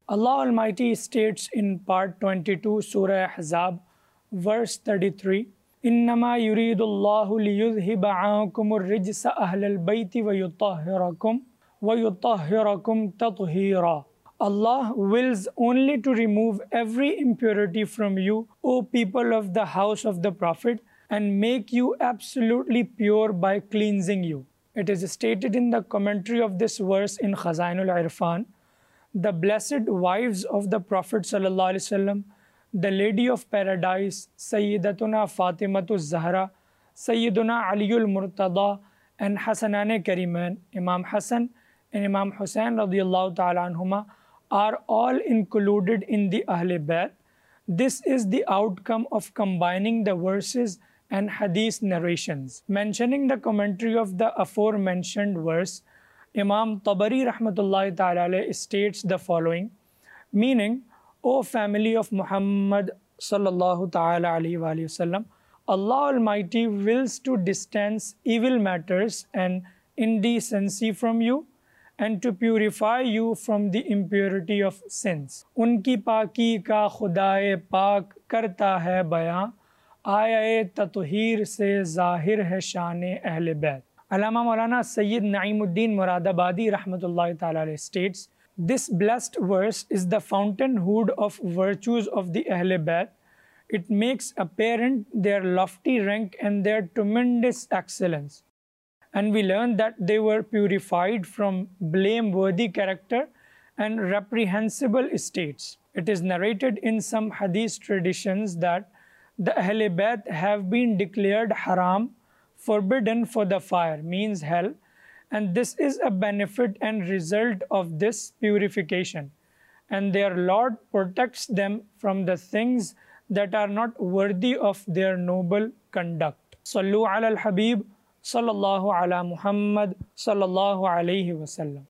Allah Almighty states in part 22 Surah Ahzab, verse 33, إنما يريد الله ليذهب عنكم الرجس أهل البيت ويطهركم تطهيرا. Allah wills only to remove every impurity from you, O people of the house of the Prophet, and make you absolutely pure by cleansing you. It is stated in the commentary of this verse in Khazainul Irfan, the blessed wives of the Prophet ﷺ, the Lady of Paradise, Sayyidatuna Fatimatu Zahra, Sayyiduna Aliul Murtada, and Hasanane Kariman, Imam Hassan and Imam Hussain radiallahu ta'ala anhuma, are all included in the Ahl Bayt. This is the outcome of combining the verses and hadith narrations. Mentioning the commentary of the aforementioned verse, Imam Tabari rahmatullahi ta'ala alayhi states the following, meaning, O family of Muhammad sallallahu ta'ala alayhi wa sallam, Allah Almighty wills to distance evil matters and indecency from you and to purify you from the impurity of sins. Unki paaki ka khudae paak karta hai bayan, aaye tatuhir se zahir hai shane ahle bayt. Allama Maulana Sayyid Na'imuddin Muradabadi rahmatullahi ta'ala alayhi states, this blessed verse is the fountainhead of virtues of the Ahl Bayt. It makes apparent their lofty rank and their tremendous excellence. And we learn that they were purified from blameworthy character and reprehensible estates. It is narrated in some hadith traditions that the Ahl Bayt have been declared haram, forbidden for the fire, means hell, and this is a benefit and result of this purification, and their Lord protects them from the things that are not worthy of their noble conduct. Sallu ala al-Habib, sallallahu ala Muhammad, sallallahu alayhi wa sallam.